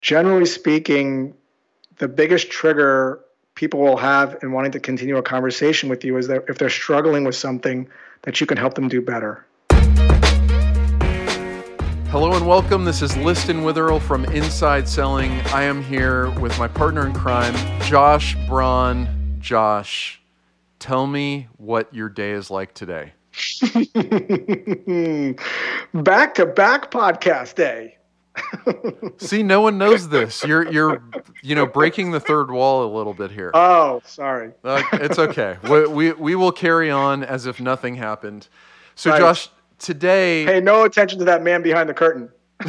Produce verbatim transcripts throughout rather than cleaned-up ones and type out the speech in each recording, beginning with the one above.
generally speaking, the biggest trigger people will have in wanting to continue a conversation with you is that if they're struggling with something, that you can help them do better. Hello and welcome. This is Liston Witherell from Inside Selling. I am here with my partner in crime, Josh Braun. Josh, tell me what your day is like today. Back-to-back podcast day. See, no one knows this. You're, you're, you know, breaking the third wall a little bit here. Oh, sorry. Uh, it's okay. We, we we will carry on as if nothing happened. So, Right. Josh, today, Pay no attention to that man behind the curtain.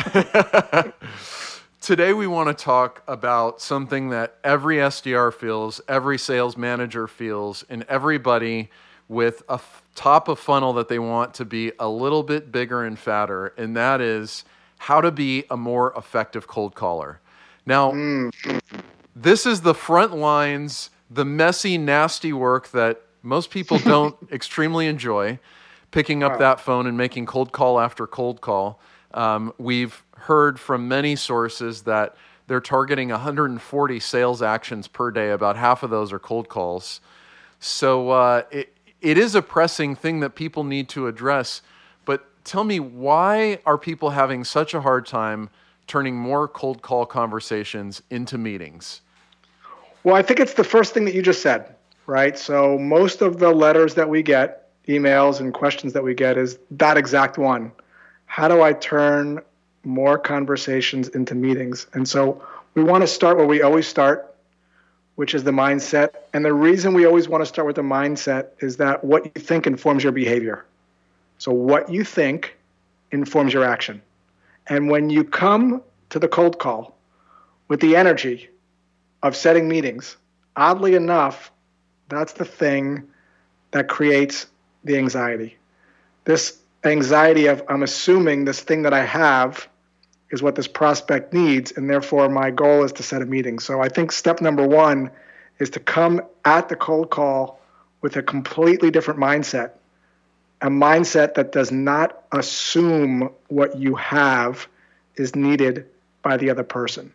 today we want to talk about something that every S D R feels, every sales manager feels, and everybody with a f- top of funnel that they want to be a little bit bigger and fatter, and that is how to be a more effective cold caller. Now, Mm. this is the front lines, the messy, nasty work that most people don't extremely enjoy, picking up Wow. that phone and making cold call after cold call. Um, we've heard from many sources that they're targeting one hundred forty sales actions per day. About half of those are cold calls. So uh, it, it is a pressing thing that people need to address. But tell me, why are people having such a hard time turning more cold call conversations into meetings? Well, I think it's the first thing that you just said, right? So most of the letters that we get, emails and questions that we get is that exact one. How do I turn more conversations into meetings? And so we want to start where we always start, which is the mindset. And the reason we always want to start with the mindset is that what you think informs your behavior. So what you think informs your action. And when you come to the cold call with the energy of setting meetings, oddly enough, that's the thing that creates the anxiety. This anxiety of, I'm assuming this thing that I have is what this prospect needs, and therefore my goal is to set a meeting. So I think step number one is to come at the cold call with a completely different mindset, a mindset that does not assume what you have is needed by the other person.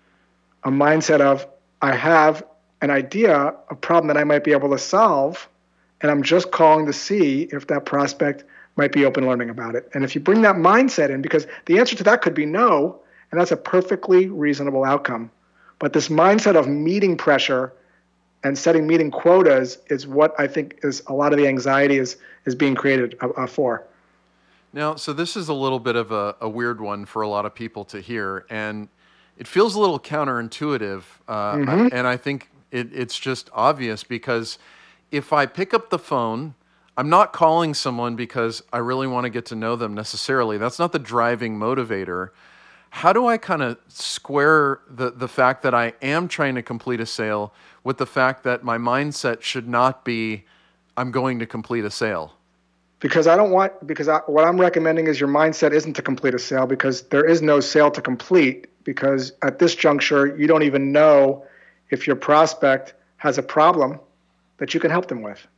A mindset of, I have an idea, a problem that I might be able to solve, and I'm just calling to see if that prospect might be open to learning about it. And if you bring that mindset in, because the answer to that could be no, and that's a perfectly reasonable outcome. But this mindset of meeting pressure and setting meeting quotas is what I think is a lot of the anxiety is is being created uh, for. Now, so this is a little bit of a, a weird one for a lot of people to hear, and it feels a little counterintuitive, uh, Mhm. and I think it, it's just obvious because if I pick up the phone, I'm not calling someone because I really want to get to know them necessarily. That's not the driving motivator. How do I kind of square the, the fact that I am trying to complete a sale with the fact that my mindset should not be, I'm going to complete a sale? Because I don't want, because I, what I'm recommending is your mindset isn't to complete a sale, because there is no sale to complete, because at this juncture, you don't even know if your prospect has a problem that you can help them with.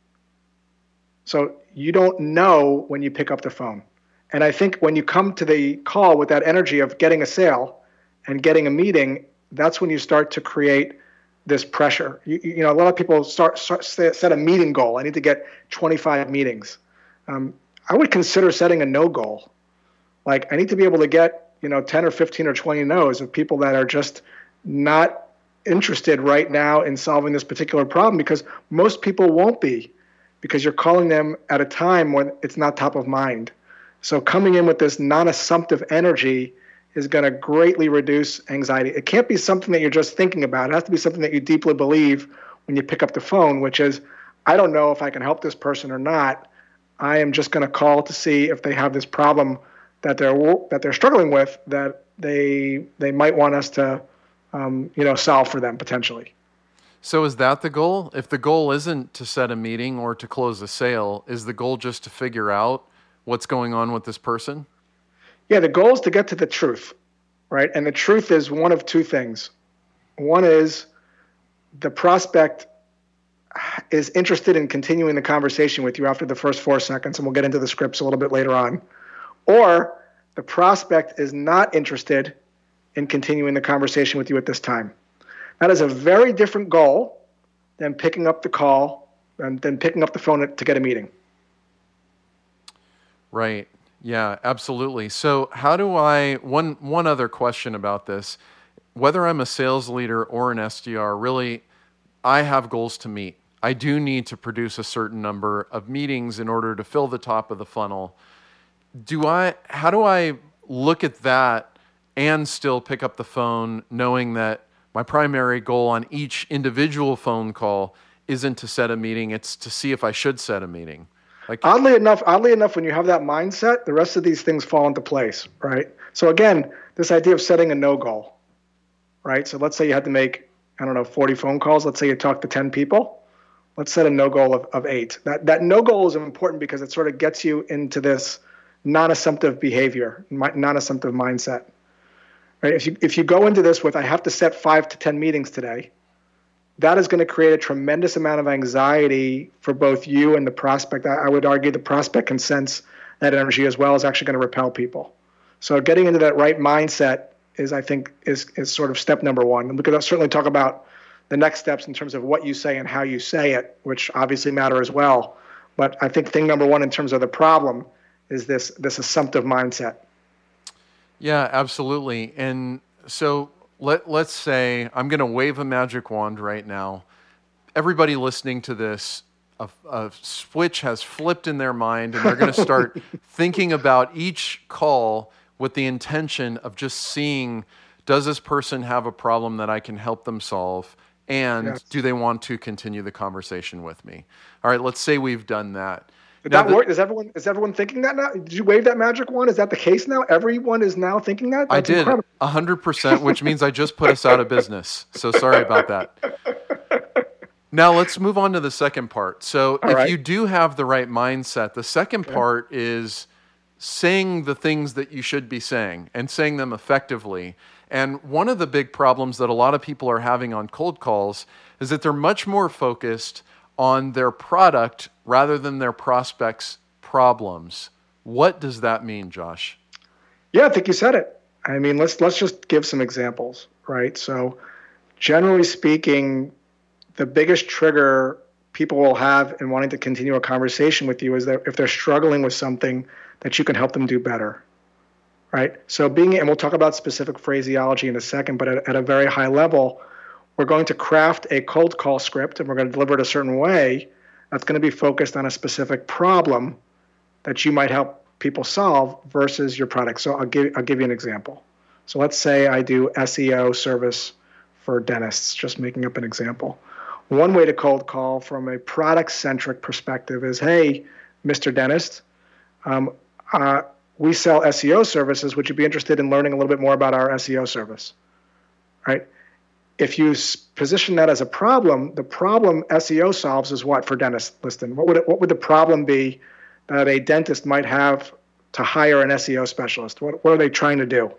So you don't know when you pick up the phone. And I think when you come to the call with that energy of getting a sale and getting a meeting, that's when you start to create this pressure. You, you know, a lot of people start, start set a meeting goal. I need to get twenty-five meetings. Um, I would consider setting a no goal. Like, I need to be able to get, you know, ten or fifteen or twenty no's of people that are just not interested right now in solving this particular problem, because most people won't be, because you're calling them at a time when it's not top of mind. So coming in with this non-assumptive energy is going to greatly reduce anxiety. It can't be something that you're just thinking about. It has to be something that you deeply believe when you pick up the phone, which is, I don't know if I can help this person or not. I am just going to call to see if they have this problem that they're that they're struggling with, that they they might want us to um, you know solve for them potentially. So is that the goal? If the goal isn't to set a meeting or to close a sale, is the goal just to figure out what's going on with this person? Yeah, the goal is to get to the truth, right? And the truth is one of two things. One is the prospect is interested in continuing the conversation with you after the first four seconds, and we'll get into the scripts a little bit later on. Or the prospect is not interested in continuing the conversation with you at this time. That is a very different goal than picking up the call and then picking up the phone to get a meeting. Right. Yeah, absolutely. So how do I, one, one other question about this, whether I'm a sales leader or an S D R, really, I have goals to meet. I do need to produce a certain number of meetings in order to fill the top of the funnel. Do I, how do I look at that and still pick up the phone knowing that my primary goal on each individual phone call isn't to set a meeting, it's to see if I should set a meeting? Like, oddly enough, oddly enough, when you have that mindset, the rest of these things fall into place, right? So again, this idea of setting a no goal, right? So let's say you had to make, I don't know, forty phone calls. Let's say you talk to ten people. Let's set a no goal of, of eight. That that no goal is important because it sort of gets you into this non-assumptive behavior, non-assumptive mindset, right? If you if you go into this with, I have to set five to ten meetings today, that is going to create a tremendous amount of anxiety for both you and the prospect. I, I would argue the prospect can sense that energy as well, is actually going to repel people. So getting into that right mindset is, I think, is is sort of step number one. And we could certainly talk about the next steps in terms of what you say and how you say it, which obviously matter as well. But I think thing number one in terms of the problem is this this assumptive mindset. Yeah, absolutely. And so Let, let's say I'm going to wave a magic wand right now. Everybody listening to this, a, a switch has flipped in their mind, and they're going to start thinking about each call with the intention of just seeing, does this person have a problem that I can help them solve? And yes. do they want to continue the conversation with me? All right, let's say we've done that. Did that work? Is everyone is everyone thinking that now? Did you wave that magic wand? Is that the case now? Everyone is now thinking that? That's I did, incredible. one hundred percent, which means I just put us out of business. So sorry about that. Now let's move on to the second part. So All if right. you do have the right mindset, the second okay. part is saying the things that you should be saying and saying them effectively. And one of the big problems that a lot of people are having on cold calls is that they're much more focused on their product rather than their prospects' problems. What does that mean, Josh? Yeah, I think you said it. I mean, let's let's just give some examples, right? So generally speaking, the biggest trigger people will have in wanting to continue a conversation with you is that if they're struggling with something that you can help them do better, right? So being, and we'll talk about specific phraseology in a second, but at, at a very high level, we're going to craft a cold call script and we're going to deliver it a certain way that's going to be focused on a specific problem that you might help people solve versus your product. So I'll give I'll give you an example. So let's say I do S E O service for dentists, just making up an example. One way to cold call from a product-centric perspective is, hey, Mister Dentist, um, uh, we sell S E O services. Would you be interested in learning a little bit more about our S E O service? Right? If you position that as a problem, the problem S E O solves is what for dentists? Listen, what would it, what would the problem be that a dentist might have to hire an S E O specialist? What what are they trying to do?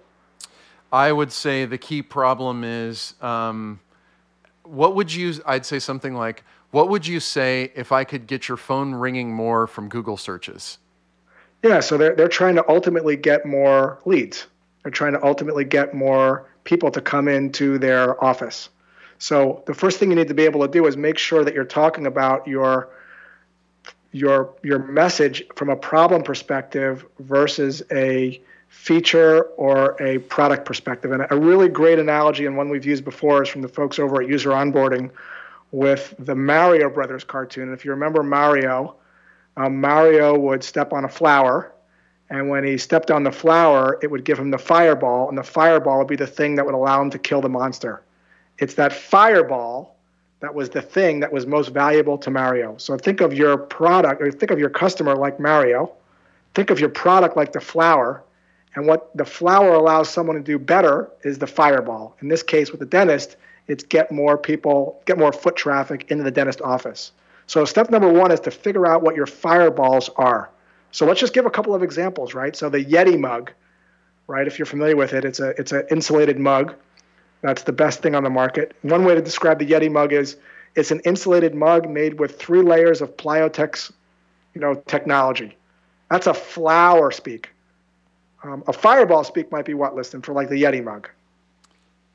I would say the key problem is, um, what would you? I'd say something like, what would you say if I could get your phone ringing more from Google searches? Yeah, so they're they're trying to ultimately get more leads. They're trying to ultimately get more people to come into their office. So the first thing you need to be able to do is make sure that you're talking about your your your message from a problem perspective versus a feature or a product perspective. And a really great analogy, and one we've used before, is from the folks over at User Onboarding with the Mario Brothers cartoon. And if you remember Mario, um, Mario would step on a flower, and when he stepped on the flower, it would give him the fireball, and the fireball would be the thing that would allow him to kill the monster. It's that fireball that was the thing that was most valuable to Mario. So think of your product, or think of your customer like Mario. Think of your product like the flower, and what the flower allows someone to do better is the fireball. In this case, with the dentist, it's get more people, get more foot traffic into the dentist office. So step number one is to figure out what your fireballs are. So let's just give a couple of examples, right? So the Yeti mug, right? If you're familiar with it, it's a it's an insulated mug. That's the best thing on the market. One way to describe the Yeti mug is it's an insulated mug made with three layers of Plyotex, you know, technology. That's a flower speak. Um, a fireball speak might be what, listen, for like the Yeti mug.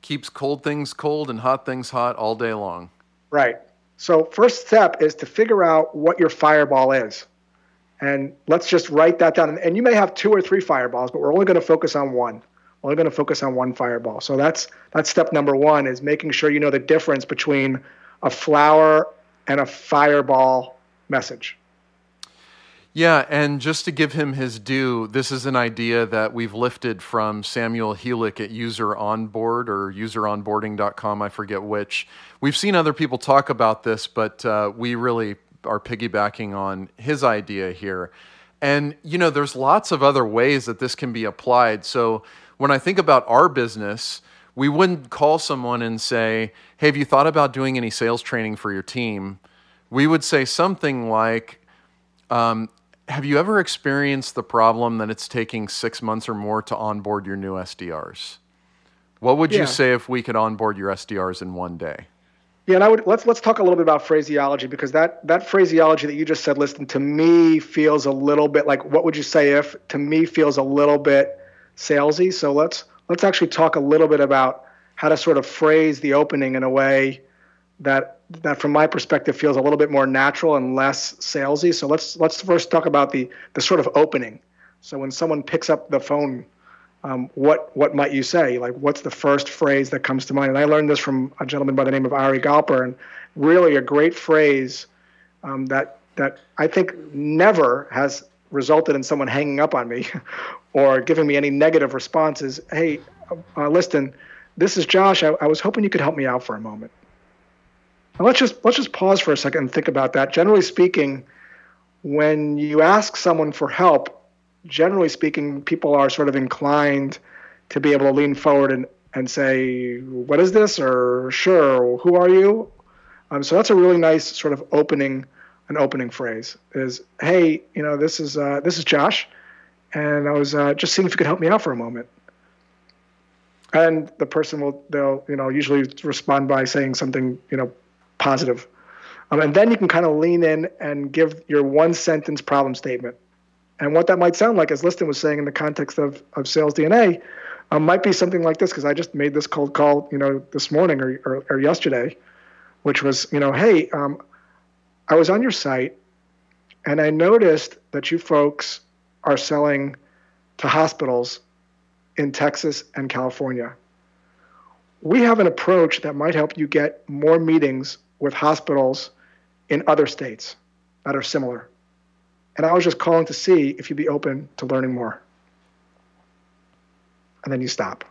keeps cold things cold and hot things hot all day long. Right. So first step is to figure out what your fireball is. And let's just write that down. And you may have two or three fireballs, but we're only going to focus on one. We're only going to focus on one fireball. So that's that's step number one, is making sure you know the difference between a flower and a fireball message. Yeah, and just to give him his due, this is an idea that we've lifted from Samuel Heelick at User Onboard or user onboarding dot com, I forget which. We've seen other people talk about this, but uh, we really are piggybacking on his idea here. And, you know, there's lots of other ways that this can be applied. So when I think about our business, we wouldn't call someone and say, hey, have you thought about doing any sales training for your team? We would say something like, um, have you ever experienced the problem that it's taking six months or more to onboard your new S D Rs? What would you Yeah. say if we could onboard your S D Rs in one day? Yeah, and I would let's let's talk a little bit about phraseology, because that that phraseology that you just said, listen, to me feels a little bit like, what would you say if, to me feels a little bit salesy. So let's let's actually talk a little bit about how to sort of phrase the opening in a way that that from my perspective feels a little bit more natural and less salesy. So let's let's first talk about the the sort of opening. So when someone picks up the phone, um, what what might you say? Like, what's the first phrase that comes to mind? And I learned this from a gentleman by the name of Ari Galper, and really a great phrase um, that that I think never has resulted in someone hanging up on me or giving me any negative responses. Hey, uh, listen, this is Josh. I, I was hoping you could help me out for a moment. Now let's just let's just pause for a second and think about that. Generally speaking, when you ask someone for help, generally speaking, people are sort of inclined to be able to lean forward and, and say, what is this? Or sure, who are you? Um, so that's a really nice sort of opening, an opening phrase is, hey, you know, this is uh, this is Josh, and I was uh, just seeing if you could help me out for a moment. And the person will, they'll, you know, usually respond by saying something, you know, positive. Um, and then you can kind of lean in and give your one sentence problem statement. And what that might sound like, as Liston was saying in the context of, of Sales D N A, um, might be something like this, because I just made this cold call, you know, this morning or, or, or yesterday, which was, you know, hey, um, I was on your site and I noticed that you folks are selling to hospitals in Texas and California. We have an approach that might help you get more meetings with hospitals in other states that are similar. And I was just calling to see if you'd be open to learning more. And then you stop.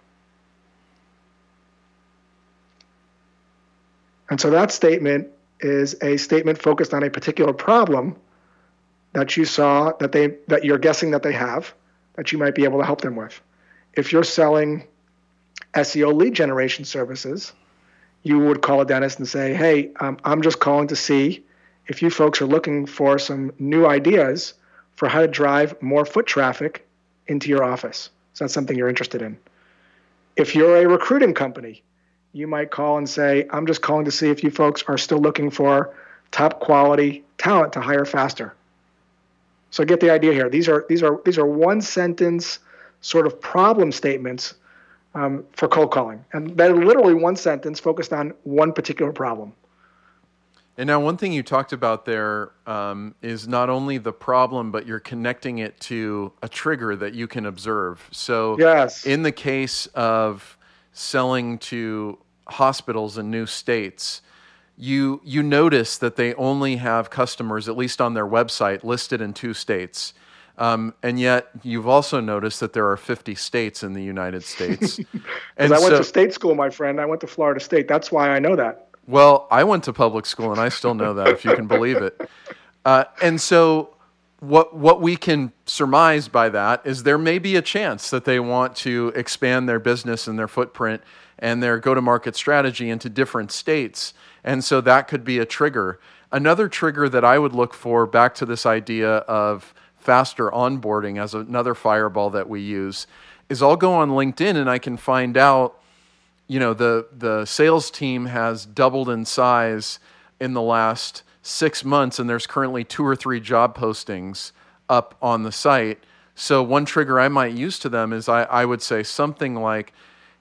And so that statement is a statement focused on a particular problem that you saw, that they that you're guessing that they have, that you might be able to help them with. If you're selling S E O lead generation services, you would call a dentist and say, hey, um, I'm just calling to see if you folks are looking for some new ideas for how to drive more foot traffic into your office. So that's something you're interested in. If you're a recruiting company, you might call and say, I'm just calling to see if you folks are still looking for top quality talent to hire faster. So get the idea here. These are these are these are one sentence sort of problem statements um, for cold calling, and they're literally one sentence focused on one particular problem. And now one thing you talked about there um, is not only the problem, but you're connecting it to a trigger that you can observe. So yes. In the case of selling to hospitals in new states, you you notice that they only have customers, at least on their website, listed in two states. Um, and yet you've also noticed that there are fifty states in the United States. Because I went so, to state school, my friend. I went to Florida State. That's why I know that. Well, I went to public school, and I still know that, if you can believe it. Uh, and so what what we can surmise by that is there may be a chance that they want to expand their business and their footprint and their go-to-market strategy into different states. And so that could be a trigger. Another trigger that I would look for, back to this idea of faster onboarding as another fireball that we use, is I'll go on LinkedIn and I can find out, you know, the, the sales team has doubled in size in the last six months, and there's currently two or three job postings up on the site. So one trigger I might use to them is I, I would say something like,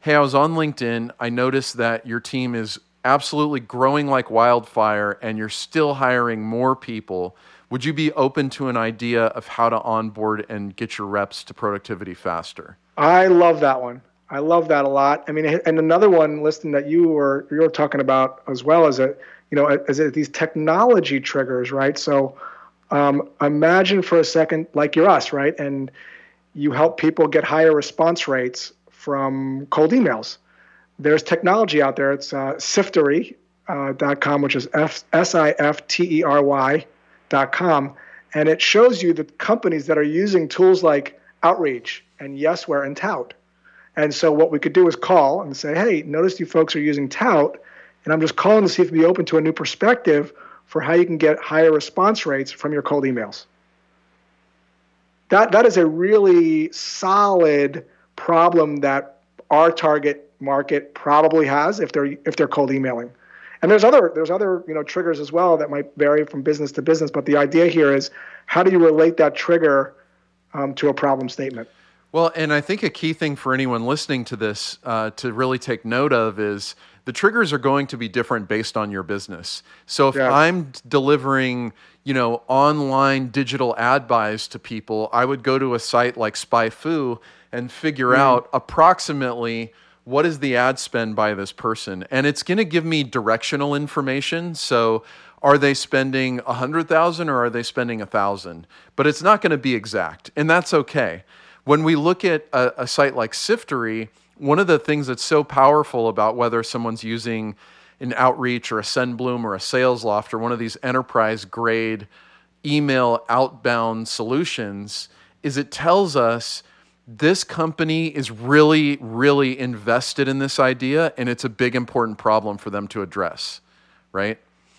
hey, I was on LinkedIn. I noticed that your team is absolutely growing like wildfire and you're still hiring more people. Would you be open to an idea of how to onboard and get your reps to productivity faster? I love that one. I love that a lot. I mean, and another one, listen, that you were you were talking about as well as a, you know, as a, these technology triggers, right? So, um, imagine for a second, like you're us, right? And you help people get higher response rates from cold emails. There's technology out there. It's uh, Siftery dot com, which is S I F T E R Y dot com, and it shows you the companies that are using tools like Outreach and Yesware and Tout. And so what we could do is call and say, hey, notice you folks are using Tout, and I'm just calling to see if you'd be open to a new perspective for how you can get higher response rates from your cold emails. That that is a really solid problem that our target market probably has if they're if they're cold emailing. And there's other there's other you know triggers as well that might vary from business to business. But the idea here is, how do you relate that trigger um, to a problem statement? Well, and I think a key thing for anyone listening to this uh, to really take note of is the triggers are going to be different based on your business. So if Yes. I'm delivering, you know, online digital ad buys to people, I would go to a site like SpyFu and figure mm. out approximately what is the ad spend by this person. And it's going to give me directional information. So are they spending one hundred thousand dollars or are they spending one thousand dollars? But it's not going to be exact, and that's okay. When we look at a, a site like Siftery, one of the things that's so powerful about whether someone's using an Outreach or a SendBloom or a SalesLoft or one of these enterprise-grade email outbound solutions is it tells us this company is really, really invested in this idea, and it's a big, important problem for them to address, right?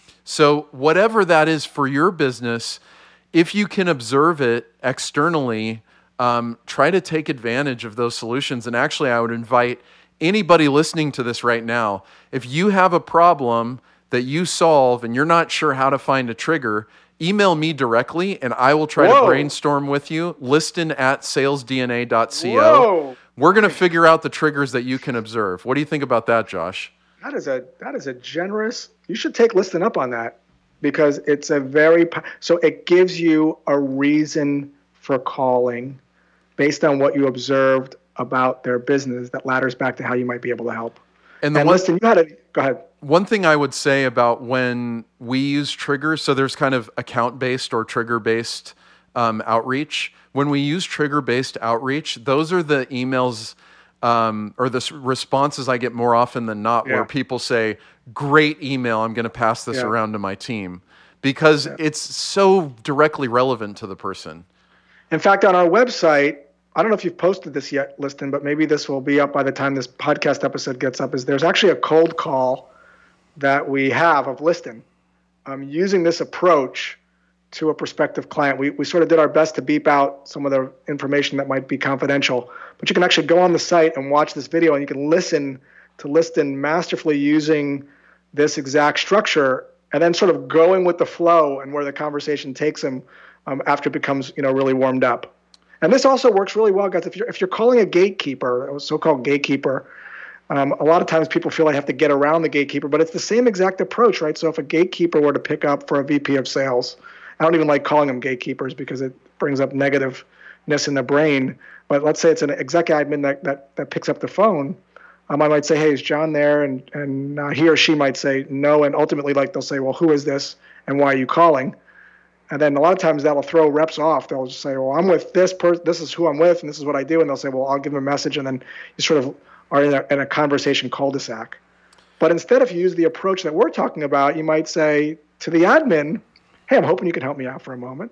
So whatever that is for your business, if you can observe it externally, Um, try to take advantage of those solutions. And actually, I would invite anybody listening to this right now, if you have a problem that you solve and you're not sure how to find a trigger, email me directly and I will try Whoa. to brainstorm with you. Liston at sales D N A dot co. Whoa. We're going to figure out the triggers that you can observe. What do you think about that, Josh? That is a that is a generous. You should take Liston up on that, because it's a very so it gives you a reason for calling based on what you observed about their business that ladders back to how you might be able to help. And, the and one, listen, you had to go ahead. One thing I would say about when we use triggers, so there's kind of account-based or trigger-based um, outreach. When we use trigger-based outreach, those are the emails um, or the responses I get more often than not, yeah. where people say, great email, I'm going to pass this yeah. around to my team, because yeah. it's so directly relevant to the person. In fact, on our website, I don't know if you've posted this yet, Liston, but maybe this will be up by the time this podcast episode gets up, is there's actually a cold call that we have of Liston um, using this approach to a prospective client. We we sort of did our best to beep out some of the information that might be confidential, but you can actually go on the site and watch this video, and you can listen to Liston masterfully using this exact structure and then sort of going with the flow and where the conversation takes them um, after it becomes, you know, really warmed up. And this also works really well, guys. If you're if you're calling a gatekeeper, a so-called gatekeeper, um, a lot of times people feel they have to get around the gatekeeper, but it's the same exact approach, right? So if a gatekeeper were to pick up for a V P of sales, I don't even like calling them gatekeepers because it brings up negativeness in the brain. But let's say it's an exec admin that that, that picks up the phone. Um, I might say, hey, is John there? And and uh, he or she might say no, and ultimately, like they'll say, well, who is this, and why are you calling? And then a lot of times that'll throw reps off. They'll just say, well, I'm with this person. This is who I'm with, and this is what I do. And they'll say, well, I'll give them a message. And then you sort of are in a, in a conversation cul-de-sac. But instead, if you use the approach that we're talking about, you might say to the admin, hey, I'm hoping you can help me out for a moment.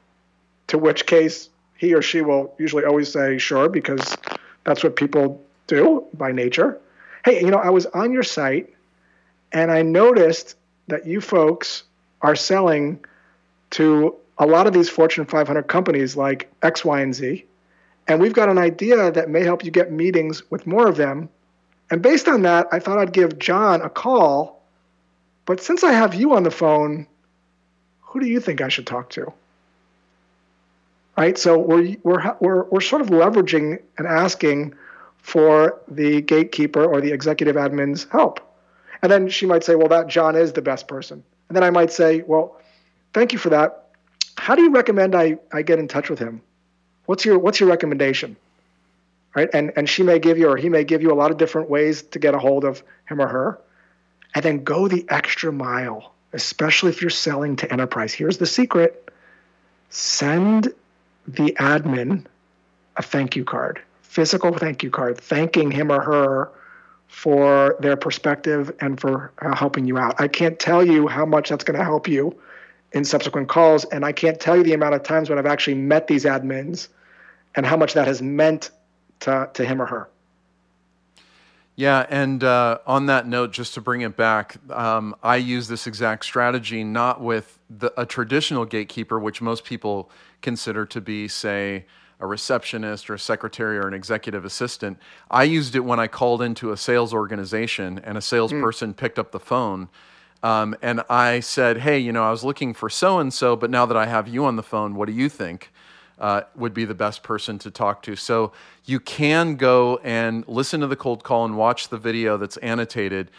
To which case he or she will usually always say, sure, because that's what people do by nature. Hey, you know, I was on your site, and I noticed that you folks are selling to a lot of these Fortune five hundred companies like X, Y, and Z. And we've got an idea that may help you get meetings with more of them. And based on that, I thought I'd give John a call. But since I have you on the phone, who do you think I should talk to? Right? So we're we're we're we're sort of leveraging and asking for the gatekeeper or the executive admin's help. And then she might say, well, that John is the best person. And then I might say, well, thank you for that. How do you recommend I, I get in touch with him? What's your what's your recommendation? Right? And and she may give you, or he may give you a lot of different ways to get a hold of him or her. And then go the extra mile, especially if you're selling to enterprise. Here's the secret. Send the admin a thank you card, physical thank you card, thanking him or her for their perspective and for uh, helping you out. I can't tell you how much that's going to help you in subsequent calls, and I can't tell you the amount of times when I've actually met these admins and how much that has meant to, to him or her. Yeah, and uh, on that note, just to bring it back, um, I use this exact strategy not with the, a traditional gatekeeper, which most people consider to be, say, a receptionist or a secretary or an executive assistant. I used it when I called into a sales organization and a salesperson mm. picked up the phone. Um, and I said, hey, you know, I was looking for so-and-so, but now that I have you on the phone, what do you think uh, would be the best person to talk to? So you can go and listen to the cold call and watch the video that's annotated,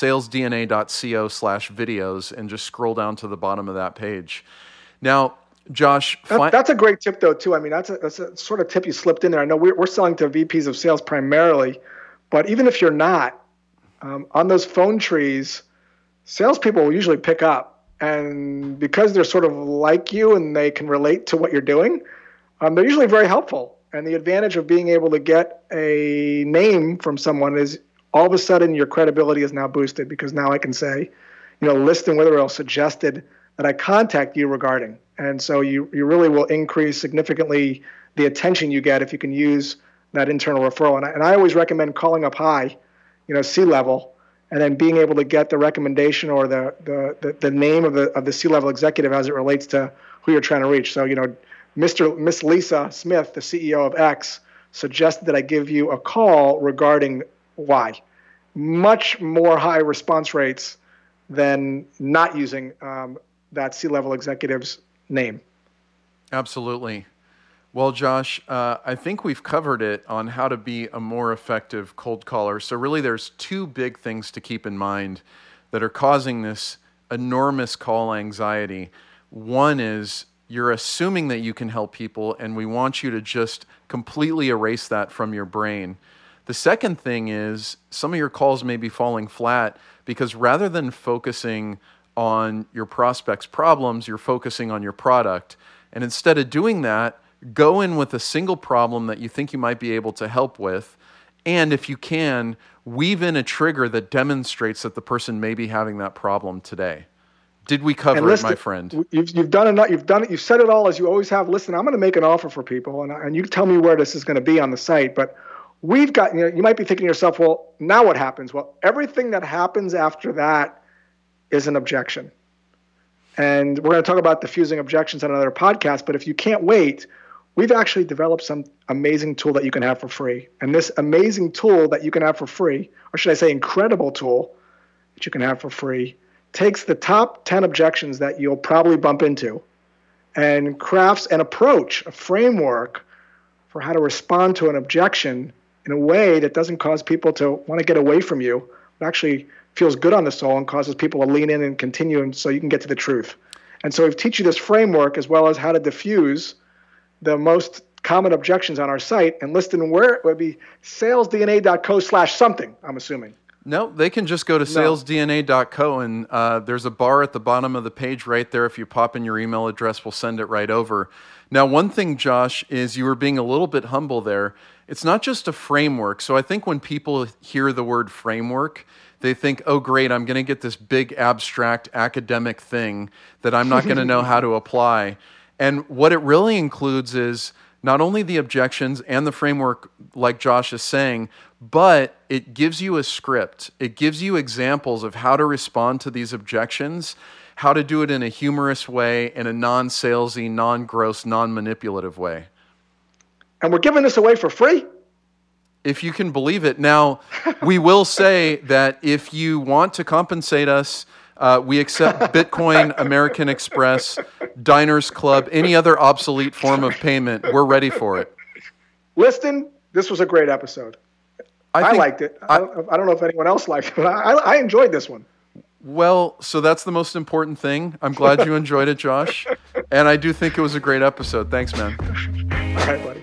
salesdna.co slash videos, and just scroll down to the bottom of that page. Now, Josh, that, fi- that's a great tip, though, too. I mean, that's a, that's a sort of tip you slipped in there. I know we're, we're selling to V Ps of sales primarily, but even if you're not, um, on those phone trees, salespeople will usually pick up. And because they're sort of like you and they can relate to what you're doing, um, they're usually very helpful. And the advantage of being able to get a name from someone is all of a sudden your credibility is now boosted, because now I can say, you know, Liston Witherill suggested that I contact you regarding. And so you, you really will increase significantly the attention you get if you can use that internal referral. And I, and I always recommend calling up high, you know, C-level, and then being able to get the recommendation or the, the, the, the name of the of the C-level executive as it relates to who you're trying to reach. So, you know, Mister Miss Lisa Smith, the C E O of X, suggested that I give you a call regarding Y. Much more high response rates than not using um, that C-level executive's name. Absolutely. Well, Josh, uh, I think we've covered it on how to be a more effective cold caller. So really there's two big things to keep in mind that are causing this enormous call anxiety. One is you're assuming that you can help people, and we want you to just completely erase that from your brain. The second thing is some of your calls may be falling flat because rather than focusing on your prospect's problems, you're focusing on your product. And instead of doing that, go in with a single problem that you think you might be able to help with. And if you can, weave in a trigger that demonstrates that the person may be having that problem today. Did we cover listen, it, my friend? You've, you've done enough. You've done it. You've said it all as you always have. Listen, I'm going to make an offer for people, and, and you tell me where this is going to be on the site. But we've got, you know, you might be thinking to yourself, well, now what happens? Well, everything that happens after that is an objection. And we're going to talk about diffusing objections on another podcast. But if you can't wait, we've actually developed some amazing tool that you can have for free. And this amazing tool that you can have for free, or should I say incredible tool that you can have for free, takes the top ten objections that you'll probably bump into and crafts an approach, a framework for how to respond to an objection in a way that doesn't cause people to want to get away from you, but actually feels good on the soul and causes people to lean in and continue, and so you can get to the truth. And so we teach you this framework as well as how to diffuse the most common objections on our site, and listed where it would be salesdna.co slash something, I'm assuming. No, they can just go to no. salesdna dot co, and uh, there's a bar at the bottom of the page right there. If you pop in your email address, we'll send it right over. Now, one thing, Josh, is you were being a little bit humble there. It's not just a framework. So I think when people hear the word framework, they think, oh, great, I'm going to get this big abstract academic thing that I'm not going to know how to apply. And what it really includes is not only the objections and the framework, like Josh is saying, but it gives you a script. It gives you examples of how to respond to these objections, how to do it in a humorous way, in a non-salesy, non-gross, non-manipulative way. And we're giving this away for free? If you can believe it. Now, we will say that if you want to compensate us, uh, we accept Bitcoin, American Express, Diners Club, any other obsolete form of payment. We're ready for it. Liston, this was a great episode. I, think, liked it. I, I, don't, I don't know if anyone else liked it, but I, I enjoyed this one. Well, so that's the most important thing. I'm glad you enjoyed it, Josh. And I do think it was a great episode. Thanks, man. All right, buddy.